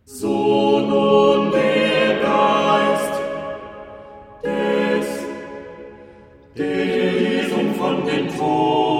So nun der Geist der Lesung von den Toten.